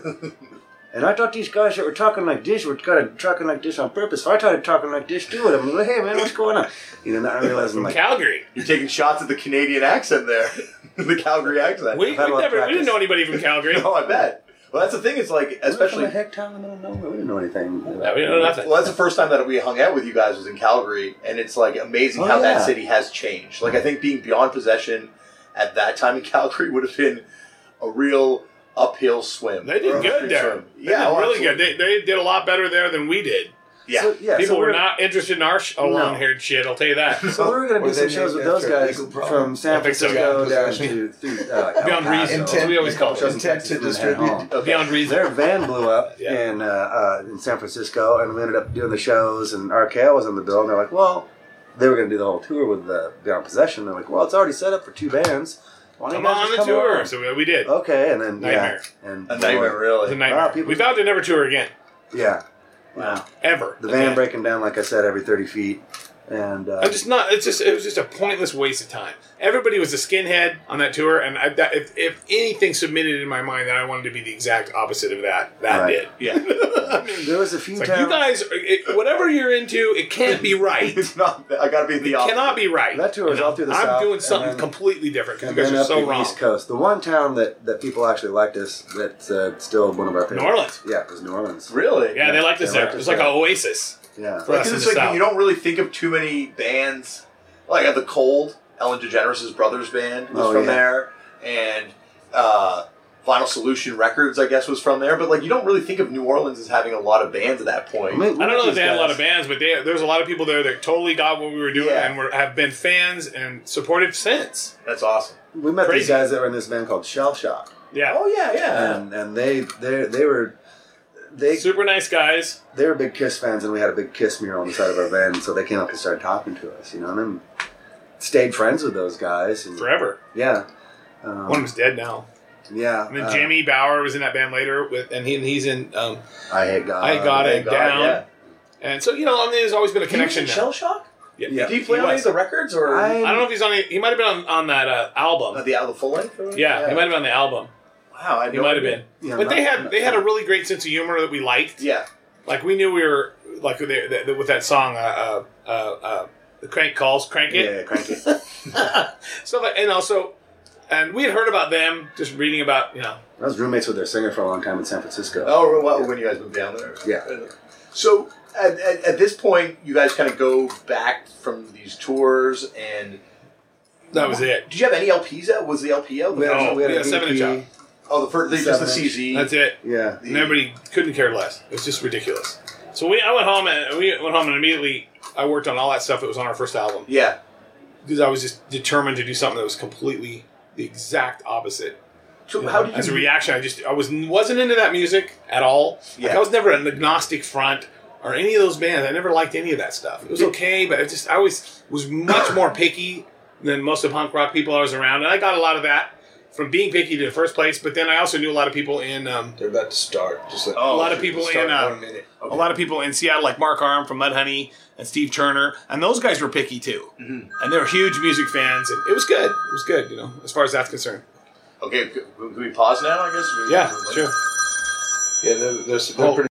And I thought these guys that were talking like this were kind of talking like this on purpose. So I started talking like this too. And I'm like, hey man, what's going on? You know, not realizing From like, Calgary. You're taking shots at the Canadian accent there, the Calgary accent. We, we I've had a lot of never we practice. didn't know anybody from Calgary. No, I bet. Well, that's the thing. It's like, we're from especially. a heck town in the middle of nowhere. We didn't know anything. Yeah, we didn't know nothing. Well, that's the first time that we hung out with you guys was in Calgary, and it's like amazing Oh, how yeah. that city has changed. Like I think being Beyond Possession at that time in Calgary would have been a real uphill swim. They did Or a good free there. swim. They Yeah, did oh, really good. absolutely. They, they did a lot better there than we did. Yeah. So, yeah, People so were we're, not interested in our sh- oh, No. long-haired shit. I'll tell you that. So we were going to Or do some they shows named with those after a guys legal problem. from San I think so, Francisco yeah. down to through, uh, like Beyond El Paso. reason. That's what we always call it. Shows in Intent Texas to and then distribute. home. Okay. Beyond reason. Their van blew up Yeah. in uh, uh, in San Francisco, and we ended up doing the shows. And R K L was on the bill, and they're like, "Well, they were going to do the whole tour with uh, Beyond Possession." They're like, "Well, it's already set up for two bands. Why don't Come you guys on just the come tour. along?" So we, we did. Okay, and then Nightmare. yeah, and A nightmare, It was really. a nightmare. Wow, people- we vowed to never tour again. yeah. Wow. Ever. The van again. breaking down, like I said, every thirty feet, and uh, I'm just not. It's just. It was just a pointless waste of time. Everybody was a skinhead on that tour, and I, that, if, if anything submitted in my mind, that I wanted to be the exact opposite of that. That Right. did. Yeah. I mean, there was a few it's like towns. you guys, it, whatever you're into, it can't be right. It's not. I got to be the It opposite. cannot be right. That tour was You know? all through the I'm South, doing and something then- completely different because and you guys then are up so the wrong. East Coast. The one town that, that people actually liked us, that's uh, still one of our favorites. New Orleans. Yeah, it was New Orleans. Really? Yeah, they liked us They there. liked It was us like there. an oasis Yeah. for us in Because the it's like South. you don't really think of too many bands. Like at the Cold, Ellen DeGeneres' brother's band was Oh, from yeah. there, and uh, Final Solution Records, I guess, was from there. But like, you don't really think of New Orleans as having a lot of bands at that point. I, mean, we I don't met know if these they had a lot guys. of bands, but they, there's a lot of people there that totally got what we were doing Yeah. and were, have been fans and supportive since. That's awesome. We met Crazy. these guys that were in this band called Shell Shock, Yeah. Oh yeah, yeah. and and they they they were they Super nice guys. they were big Kiss fans, and we had a big Kiss mural on the side of our van, so they came up and started talking to us, you know, and then stayed friends with those guys. And, Forever. yeah, um, One was dead now. yeah. And then uh, Jamie Bauer was in that band later, with, and he, and he's in. Um, I hate God. I Got It Thank God, Down. yeah. And so, you know, I mean, there's always been a connection He was now. in Shell Shock? Yeah. Yeah. Did he play He on any was. of the records or I- I don't know if he's on. He might have been on, on that uh, album. uh, the the full length? Or yeah, he might have been on the album. Wow, I had He no might have idea. been. Yeah, but they not- had they had a really great sense of humor that we liked. Yeah. Like we knew we were like they, they, with that song, uh, uh, uh, uh, the Crank Calls, Crank It. Yeah, cranky. So like, and also, and we had heard about them just reading about you know. I was roommates with their singer for a long time in San Francisco. Oh, well, when you guys moved down there. Yeah. So at, at, at this point, you guys kind of go back from these tours, and That was it. did you have any L Ps out? Was the L P out? We had, No, we had we a had a seven inch V P. out. Oh, the first, just the Seven C inch. Z. That's it. Yeah. And everybody couldn't care less. It was just ridiculous. So we, I went home and we went home and immediately I worked on all that stuff that was on our first album Yeah. because I was just determined to do something that was completely the exact opposite. So You know, how did you as a reaction, I just I was wasn't into that music at all. Like, Yeah. I was never an agnostic front or any of those bands. I never liked any of that stuff. It was okay, but I just I always was much more picky than most of the punk rock people I was around, and I got a lot of that from being picky to the first place. But then I also knew a lot of people in um, They're about to start. Just like, a lot of people start in uh, one minute. a lot of people in Seattle, like Mark Arm from Mudhoney and Steve Turner, and those guys were picky too, Mm-hmm. and they were huge music fans, and it was good. It was good, you know, as far as that's concerned. Okay, can can we pause now? I guess. We- Yeah, we- sure. Yeah, they're, they're, they're Oh. pretty.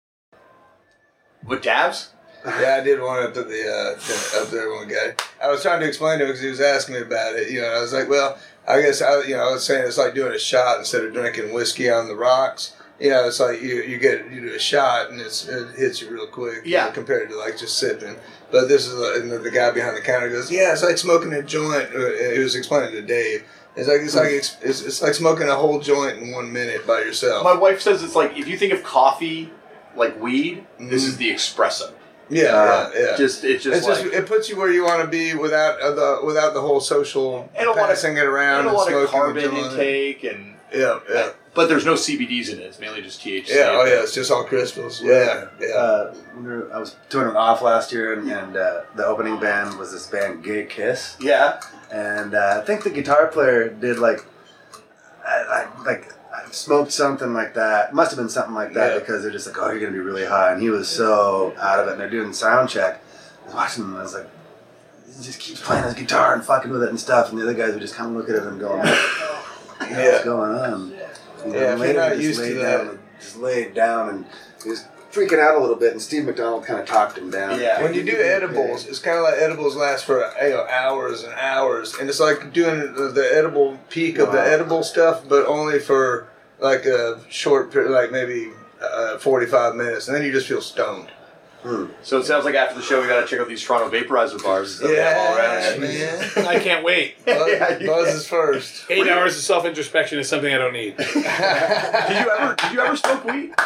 With dabs? Yeah, I did one up at the uh, up there one guy. I was trying to explain to him because he was asking me about it. You know, I was like, well, I guess I, you know, I was saying it's like doing a shot instead of drinking whiskey on the rocks. You know, it's like you, you get you do a shot and it's, it hits you real quick. you Yeah. know, compared to like just sipping. But this is uh, and the, the guy behind the counter goes, yeah, it's like smoking a joint. Uh, He was explaining to Dave. It's like it's like it's, it's, it's like smoking a whole joint in one minute by yourself. My wife says it's like if you think of coffee like weed, this Mhm. is the espresso. yeah, Uh, yeah, yeah. Just it's just It's like just it puts you where you want to be without uh, the without the whole social And a lot of- passing it around and a and lot of smoking carbon the joint. intake and Yeah, yeah, but there's no C B Ds in it. It's mainly just T H C. yeah. Oh yeah, it's just all crystals. Yeah, yeah. Uh, we were- I was touring with Off last year, and, and uh, the opening band was this band Gay Kiss, Yeah. and uh, I think the guitar player did like, I, I, like I smoked something like that. Must have been something like that Yeah. because they're just like, oh, you're gonna be really high, and he was so out of it. And they're doing sound check. I was watching them, and I was like, he just keeps playing his guitar and fucking with it and stuff, and the other guys would just kind of look at him and go, what's Yeah. going on? You know, Yeah, if you're later not he just used to laid that. down, just laid down and he was freaking out a little bit, and Steve McDonald kind of talked him down. Yeah. When you do edibles, it's kind of like edibles last for you know, hours and hours, and it's like doing the, the edible peak of the Wow. edible stuff, but only for like a short period, like maybe uh, forty-five minutes, and then you just feel stoned. Hmm. So it sounds like after the show we got to check out these Toronto vaporizer bars. Is that what they have all around? man. I can't wait. Buzz, Yeah, you Buzz can. is first. Eight hours of self introspection is something I don't need. Did you ever? Did you ever smoke weed?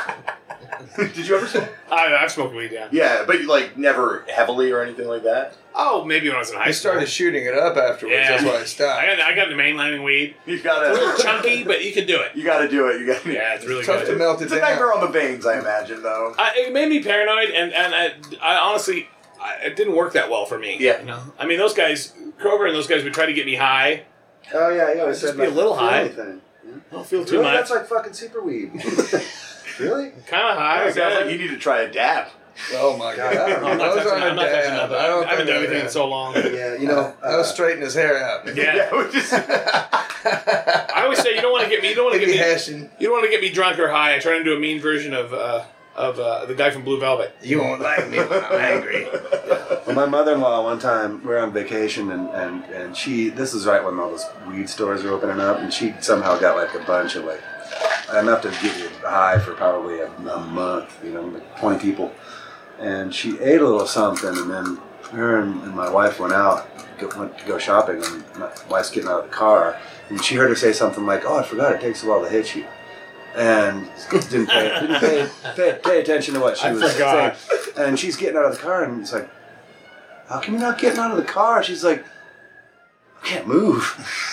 Did you ever smoke? I, I've smoked weed, yeah. Yeah, but like never heavily or anything like that. Oh, maybe when I was in high I school. started shooting it up afterwards. Yeah. That's why I I stopped. got, I got into mainlining weed. You've It's a little got to. chunky, but you can do it. You got to do it. You got to. Yeah, it's really Tough good. to melt it It's a down. nightmare on the veins, I imagine, though. I, it made me paranoid, and, and I, I honestly, I, it didn't work that well for me. Yeah. You know? I mean, those guys, Kroger and those guys would try to get me high. Oh yeah, he always Just said be a not little to feel high. anything. I don't feel too Really? much. That's like fucking super weed. Really? Kind of high. It sounds yeah. like you need to try a dab. Oh my god! God. No, I'm not Those touching, aren't I'm not touching dab. nothing. I don't I haven't think done they're anything in dab. so long. Yeah, you know. I'll Uh, straighten his hair out. Yeah. we just. I always say you don't want to get me. You don't want to Maybe get me. hashing. You don't want to get me drunk or high. I try to do a mean version of uh, of uh, the guy from Blue Velvet. You won't like me when I'm angry. Well, my mother-in-law one time we were on vacation and, and, and she this was right when all those weed stores were opening up, and she somehow got like a bunch of like enough to get you high for probably a, a month, you know, like twenty people. And she ate a little something, and then her and, and my wife went out, go, went to go shopping, and my wife's getting out of the car, and she heard her say something like, "Oh, I forgot it takes a while to hit you." And didn't pay, didn't pay, pay, pay attention to what she I was forgot. saying. And she's getting out of the car, and it's like, how come you're not getting out of the car? She's like, I can't move.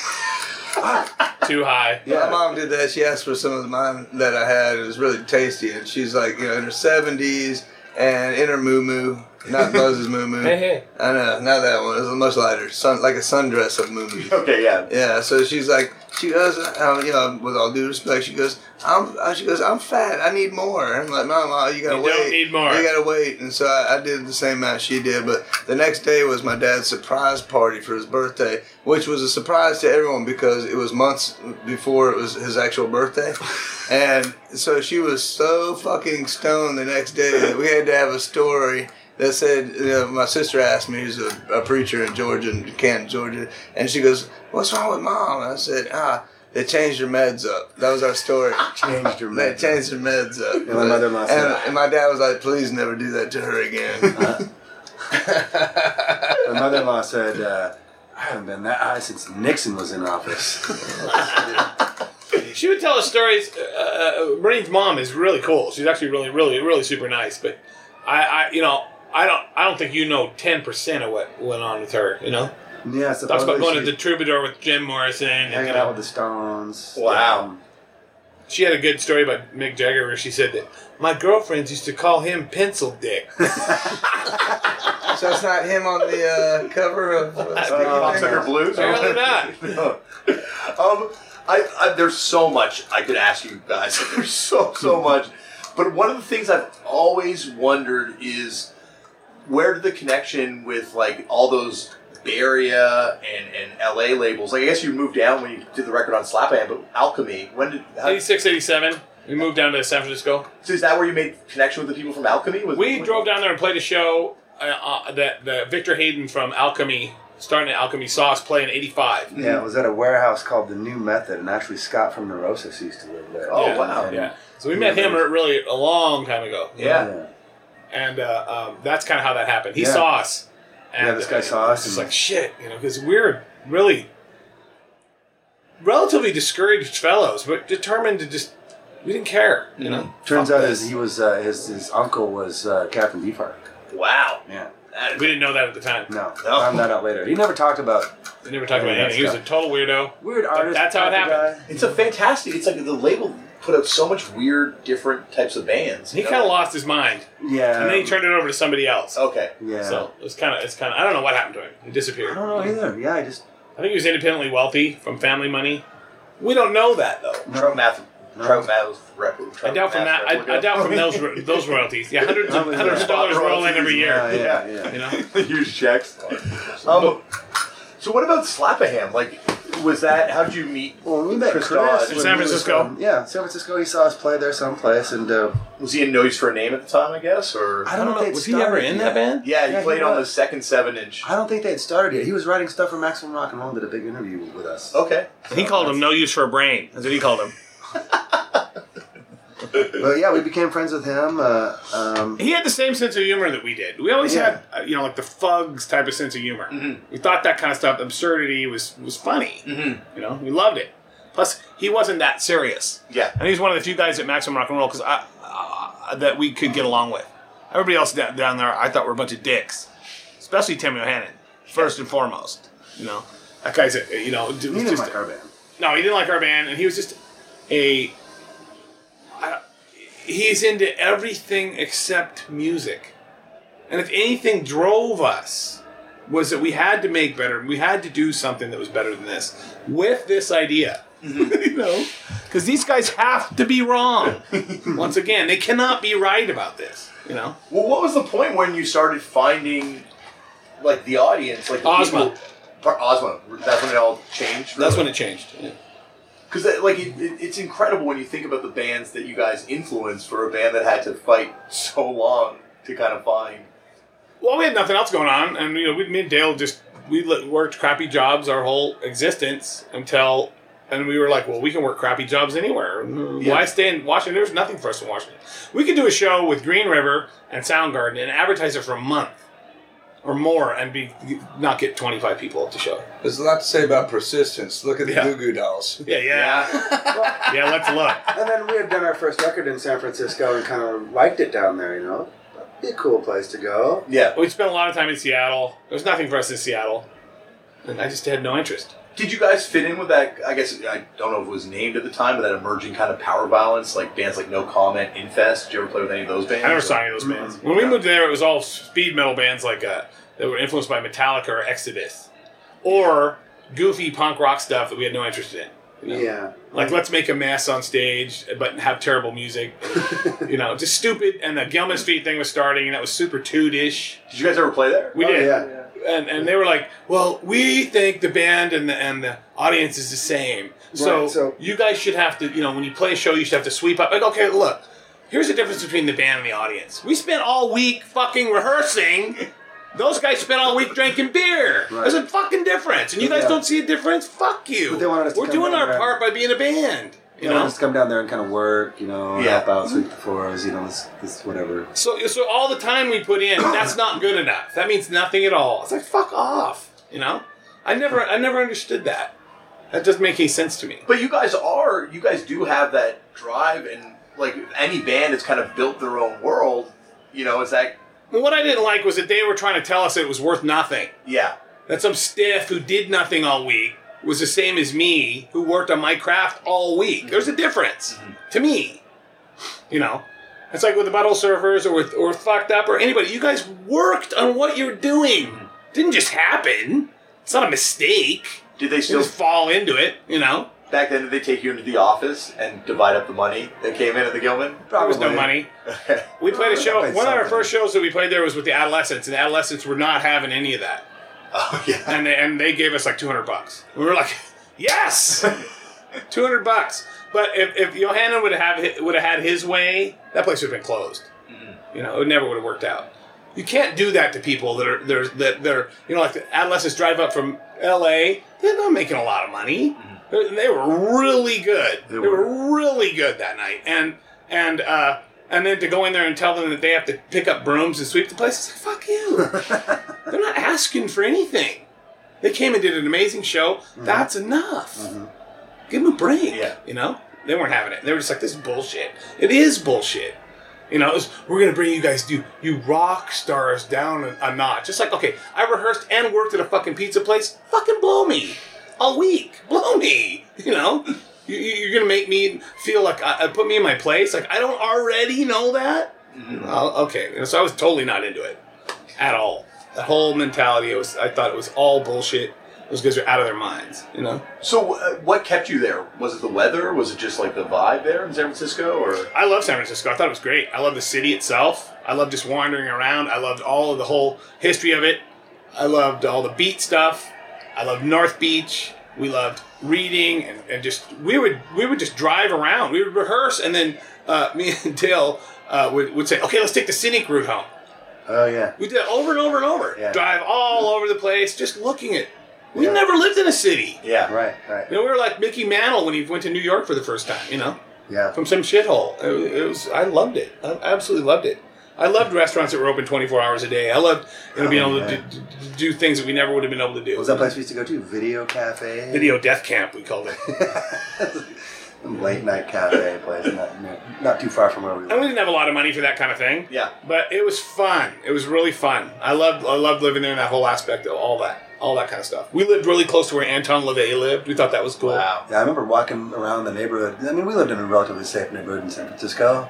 Ah, Too high. My yeah. mom did that. She asked for some of mine that I had. It was really tasty, and she's like, you know, in her seventies and in her moo not Buzz's moo Hey, hey. I know, not that one. It was much lighter, sun like a sundress of moo Okay, yeah. Yeah, so she's like, she goes, um, you know, with all due respect, she goes, I'm, uh, she goes, I'm fat. I need more. I'm like, Mama, you gotta You wait. don't need more. You gotta wait. And so I, I did the same amount she did. But the next day was my dad's surprise party for his birthday, which was a surprise to everyone because it was months before it was his actual birthday. And so she was so fucking stoned the next day that we had to have a story that said, you know, my sister asked me, who's a, a preacher in Georgia, in Canton, Georgia, and she goes, "What's wrong with Mom?" And I said, ah, they changed her meds up. That was our story. Changed her They meds changed her meds up. And my mother-in-law and, said- and my dad was like, "Please never do that to her again." My mother-in-law said, uh, I haven't been that high since Nixon was in office. She would tell us stories. Uh, Marine's mom is really cool. She's actually really, really, really super nice. But I, I you know, I don't, I don't think you know ten percent of what went on with her. You know, Yeah, talks about supposedly going to she- the Troubadour with Jim Morrison. And, hanging you know, out with the Stones. Wow. Um, She had a good story about Mick Jagger where she said that my girlfriends used to call him Pencil Dick. So it's not him on the uh, cover of uh, Cocksucker Blues? Apparently not. No. Um, I, I, there's so much I could ask you guys. There's so, so much. But one of the things I've always wondered is where did the connection with like all those Bay Area and, and L A labels, like I guess you moved down when you did the record on Slap-A-Hand, but Alchemy, when did... How, eighty-six, eighty-seven We moved down to San Francisco. so is that where you made connection with the people from Alchemy? Was, We drove down there and played a show uh, uh, that, that Victor Hayden from Alchemy, starting at Alchemy, saw us play in eighty-five. Yeah, it was at a warehouse called The New Method, and actually Scott from Neurosis used to live there. Oh, yeah, wow. Yeah. So we met him really a long time ago. Yeah. And uh, um, that's kind of how that happened. He Yeah. saw us. And Yeah, this guy saw us It's and- like, shit, you know, because we're really relatively discouraged fellows, but determined to just, we didn't care, you know? Turns Fuck out this. his, he was uh, his his uncle was uh, Captain Beefheart. Wow. Yeah. That is, We didn't know that at the time. No, No. found that out later. He never talked about We never talked Yeah, about anything. He was a that's total weirdo. weird But artists. that's how it type of happened. guy. it's a fantastic, it's like the label put out so much weird, different types of bands. He you know? kind of lost his mind, Yeah. and then he turned it over to somebody else. Okay. Yeah. So it's kind of, it's kind of, I don't know what happened to him. He I disappeared. don't know either. Yeah, I just I think he was independently wealthy from family money. We don't know that though. Trout Math. Trout Math. Rep, I doubt from that. I, I doubt from those ro- those royalties. Yeah, hundreds of Probably hundreds of spot dollars roll in royalties, every year. yeah, yeah, yeah. You know. Huge checks. Um, so what about Slap-A-Hand? Like, was that, how did you meet? Well, we met Chris Chris, Dodd. In when San he was, Francisco? um, yeah, San Francisco. He saw us play there someplace, and uh, Was he in Noise for a Name at the time, I guess? Or I don't know if they'd Was he ever started in yet. that band? Yeah, he Yeah, he played on the was. second seven inch. I don't think they had started yet. He was writing stuff for Maximum Rock and Roll and did a big interview with us. Okay. He called him "No Use for a Brain." That's what he called him. But yeah, we became friends with him. Uh, um, He had the same sense of humor that we did. We always Yeah. had, uh, you know, like the Fugs type of sense of humor. We thought that kind of stuff, absurdity, was was funny. Mhm. You know, we loved it. Plus, he wasn't that serious. Yeah. And he's one of the few guys at Maximum Rock and Roll because I uh, that we could get along with. Everybody else down, down there, I thought were a bunch of dicks, especially Timmy O'Hannon, first and foremost. You know, that guy's a, you know, he was didn't just like our band. no, he didn't like our band, and he was just a. I, he's into everything except music, and if anything drove us was that we had to make better. We had to do something that was better than this with this idea. You know, because these guys have to be wrong. Once again, they cannot be right about this. You know, Well, what was the point when you started finding, like, the audience? Like the Ozma. people- Or Ozma. That's when it all changed? that's when it changed. Yeah. Because, like, it, it, it's incredible when you think about the bands that you guys influenced for a band that had to fight so long to kind of find. Well, we had nothing else going on, and you know, we, me and Dale just we li- worked crappy jobs our whole existence until, and we were like, well, we can work crappy jobs anywhere. Yeah. Why stay in Washington? There's nothing for us in Washington. We could do a show with Green River and Soundgarden and advertise it for a month or more, and be not get twenty-five people at the show. There's a lot to say about persistence. Look at the Yeah. Goo Goo Dolls. Yeah, yeah, yeah. Let's look. And then we had done our first record in San Francisco and kind of liked it down there, you know. That'd be a cool place to go. Yeah. We spent a lot of time in Seattle. There was nothing for us in Seattle, and I just had no interest. Did you guys fit in with that? I guess I don't know if it was named at the time, but that emerging kind of power balance, like bands like No Comment, Infest. Did you ever play with any of those bands? I never saw any of those bands. When we moved there, it was all speed metal bands like uh, that were influenced by Metallica or Exodus, or goofy punk rock stuff that we had no interest in. You know? Yeah. Like, let's make a mess on stage, but have terrible music. You know, just stupid. And the Gilman Street thing was starting, and that was super toot-ish. Did you guys ever play there? We Oh, did. yeah. And, and they were like, well, we think the band and the, and the audience is the same. So, Right, so- you guys should have to, you know, when you play a show, you should have to sweep up. Like, okay, look, here's the difference between the band and the audience. We spent all week fucking rehearsing. Those guys spent all week drinking beer. Right. There's a fucking difference. And you guys Yeah. don't see a difference? Fuck you. But they wanted us to We're come doing down our there. part by being a band. You You know, know? just come down there and kind of work, you know, Yeah. help out, sweep the floors, you know, this, this whatever. So, so all the time we put in, that's not good enough. That means nothing at all. It's like, fuck off. You know? I never, I never understood that. That doesn't make any sense to me. But you guys are, you guys do have that drive, and like any band has kind of built their own world. You know, is that, Well, what I didn't like was that they were trying to tell us it was worth nothing. yeah. That some stiff who did nothing all week was the same as me who worked on my craft all week. There's a difference mm-hmm. to me. You know? It's like with the Butthole Surfers or with or Fucked Up or anybody. You guys worked on what you're doing. Mm-hmm. Didn't just happen. It's not a mistake. Did they still you just fall into it, you know? Back then, did they take you into the office and divide up the money that came in at the Gilman? There was no money. We played a show. One of our first shows that we played there was with the Adolescents, and the Adolescents were not having any of that. Oh yeah. And they and they gave us like two hundred bucks. We were like, yes, two hundred bucks. But if if Johanna would have would have had his way, that place would have been closed. Mm-hmm. You know, it never would have worked out. You can't do that to people that are they're that they're you know like the Adolescents drive up from L A. They're not making a lot of money. Mm-hmm. They were really good. They, they were. were really good that night, and and uh, and then to go in there and tell them that they have to pick up brooms and sweep the place, it's like fuck you. They're not asking for anything. They came and did an amazing show. Mm-hmm. That's enough. Mm-hmm. Give them a break. Yeah. You know, they weren't having it. They were just like, this is bullshit. It is bullshit. You know, it was, we're going to bring you guys, do you rock stars down a, a notch. Just like, okay, I rehearsed and worked at a fucking pizza place. Fucking blow me. All week. Blow me. You know? You, you're going to make me feel like, I, put me in my place. Like, I don't already know that? Mm-hmm. Uh, okay. So I was totally not into it. At all. The whole mentality, it was, I thought it was all bullshit. Those guys are out of their minds, you know? So uh, what kept you there? Was it the weather? Was it just like the vibe there in San Francisco? Or I love San Francisco. I thought it was great. I love the city itself. I loved just wandering around. I loved all of the whole history of it. I loved all the beat stuff. I loved North Beach. We loved reading and, and just, we would we would just drive around. We would rehearse and then uh, me and Dale uh, would, would say, okay, let's take the scenic route home. Oh, yeah. We did it over and over and over. Yeah. Drive all over the place, just looking at. We yeah. never lived in a city. Yeah. Right, right. You know, we were like Mickey Mantle when he went to New York for the first time, you know? Yeah. From some shithole. It, it was, I loved it. I absolutely loved it. I loved restaurants that were open twenty-four hours a day. I loved you know, oh, being able to do, to do things that we never would have been able to do. What was that place we used to go to? Video Cafe? Video Death Camp, we called it. Late night cafe place, not, not too far from where we live. And we didn't have a lot of money for that kind of thing. Yeah. But it was fun. It was really fun. I loved I loved living there and that whole aspect of all that. All that kind of stuff. We lived really close to where Anton LaVey lived. We thought that was cool. Wow. Yeah, I remember walking around the neighborhood. I mean, we lived in a relatively safe neighborhood in San Francisco.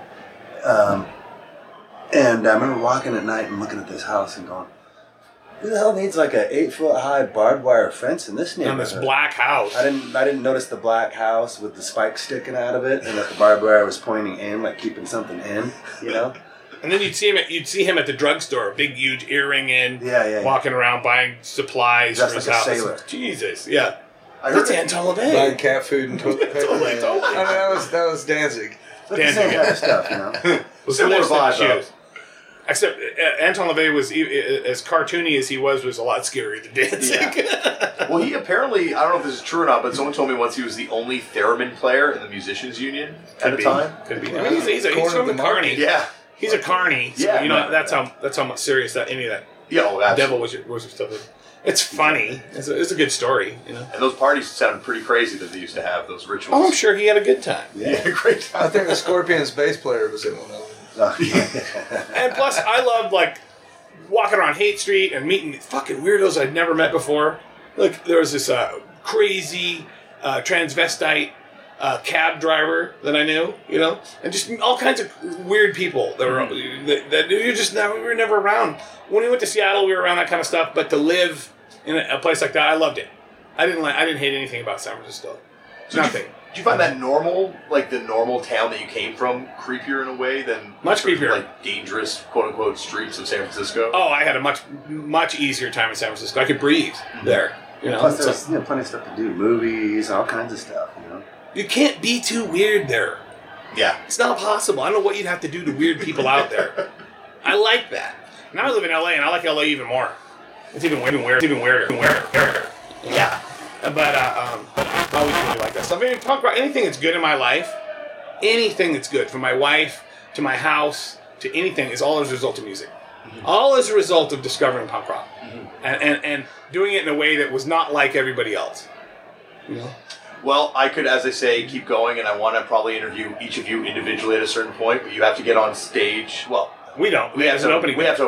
Um, and I remember walking at night and looking at this house and going, who the hell needs like an eight foot high barbed wire fence in this neighborhood? On this black house. I didn't I didn't notice the black house with the spikes sticking out of it and that the barbed wire was pointing in, like keeping something in, you know? And then you'd see him. At, you'd see him at the drugstore, big, huge earring in, yeah, yeah, yeah. walking around buying supplies Just for his like a house. sailor. Jesus, yeah. I That's heard Anton LaVey. Buying cat food and toilet paper. Totally, I totally. mean, that was that was Danzig. But the same kind of stuff, you know? Similar vibe, though. Except uh, Anton LaVey was, as cartoony as he was, was a lot scarier than Danzig. Yeah. Well, he apparently, I don't know if this is true or not, but someone told me once he was the only theremin player in the Musicians Union Could at be. the time. Could be. I mean, he's, he's, a, he's Corner from of the the Carney. market. Yeah. He's a Carney. So, Yeah, you know, no, that's no. how that's how much serious that any of that Yeah, oh, absolutely. devil worship, worship stuff is. It's funny. It's a, it's a good story, you know. And those parties sounded pretty crazy that they used to have, those rituals. Oh, I'm sure he had a good time. Yeah, great time. I think the Scorpions bass player was in one of them. Oh, yeah. And plus, I loved, like, walking around Haight Street and meeting fucking weirdos I'd never met before. Like, there was this uh, crazy uh, transvestite uh, cab driver that I knew, you know? And just all kinds of weird people that were that, that you just never, we were never around. When we went to Seattle, we were around that kind of stuff, but to live in a, a place like that, I loved it. I didn't like, I didn't hate anything about San Francisco. So Nothing. Did you, did you find that normal, like the normal town that you came from, creepier in a way than Much sort of, creepier. like dangerous quote unquote streets of San Francisco? Oh, I had a much, much easier time in San Francisco. I could breathe there. You know? Plus, So- there's you know, plenty of stuff to do. Movies, all kinds of stuff, you know? You can't be too weird there. Yeah. It's not possible. I don't know what you'd have to do to weird people out there. I like that. Now I live in L A, and I like L A even more. It's even, even weirder. It's even weirder. Even weirder. Yeah. But uh, um, I always really like that stuff. I mean, punk rock, anything that's good in my life, anything that's good, from my wife to my house to anything, is all as a result of music. Mm-hmm. All as a result of discovering punk rock. Mm-hmm. And, and, and doing it in a way that was not like everybody else. You know? Well, I could, as I say, keep going, and I want to probably interview each of you individually at a certain point, but you have to get on stage. Well, We don't. we have There's to. an opening. we have to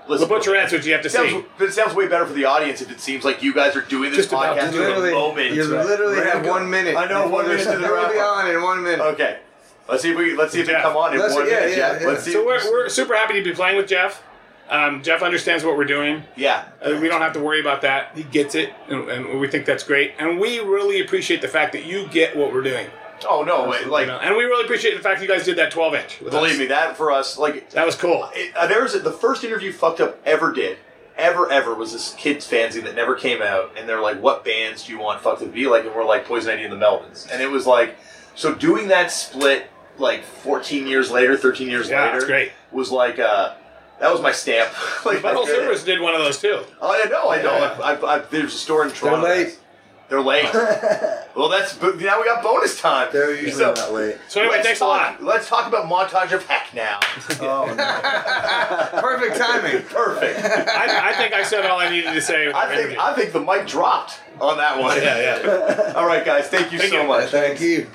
listen. The butcher, that's what you have to sounds, say. But it sounds way better for the audience if it seems like you guys are doing this Just about podcast to in a literally, moment. you literally Ready to have go. one minute. I know, one minute to the It'll wrap be up. on in one minute. Okay. Let's see if we let's see if they Jeff. come on in Let's- one yeah, minute. yeah, Jeff. yeah. Let's see. So we're, we're super happy to be playing with Jeff. Um, Jeff understands what we're doing. yeah. Uh, we don't have to worry about that. He gets it, and, and we think that's great. And we really appreciate the fact that you get what we're doing. Oh no! Wait, like You know? And we really appreciate the fact that you guys did that twelve inch. with believe us. me, that for us, like That was cool. it, uh, there was a, the first interview Fucked Up ever did, ever ever was this kids fanzine that never came out, and they're like, "What bands do you want Fucked Up to be like?" And we're like, "Poison Ivy and the Melvins," and it was like, so doing that split like fourteen years later, thirteen years Yeah, later, it's great. was like uh, that was my stamp. like Metal I did it. Servers did one of those too. Oh, I know, I know. Yeah. I, I, I, there's a store in Toronto. late. that's- They're late. Well, that's but now we got bonus time. They're usually So- not late. So anyway, let's thanks talk, a lot. Let's talk about Montage of Heck now. Oh, no. Perfect timing. Perfect. I, I think I said all I needed to say. with I our think interview. I think the mic dropped on that one. Yeah, yeah. All right, guys. Thank you Thank so you. much. Thank you.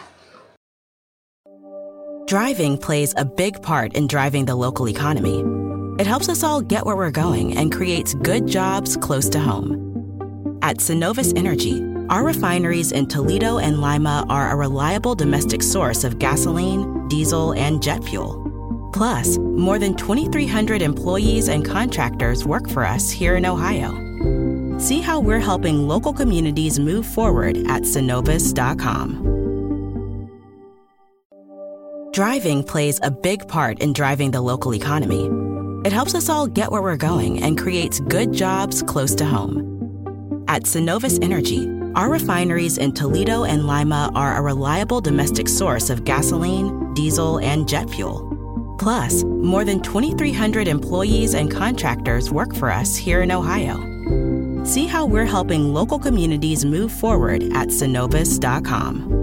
Driving plays a big part in driving the local economy. It helps us all get where we're going and creates good jobs close to home. At Synovus Energy, our refineries in Toledo and Lima are a reliable domestic source of gasoline, diesel, and jet fuel. Plus, more than twenty-three hundred employees and contractors work for us here in Ohio. See how we're helping local communities move forward at synovus dot com. Driving plays a big part in driving the local economy. It helps us all get where we're going and creates good jobs close to home. At Synovus Energy, our refineries in Toledo and Lima are a reliable domestic source of gasoline, diesel, and jet fuel. Plus, more than twenty-three hundred employees and contractors work for us here in Ohio. See how we're helping local communities move forward at synovus dot com.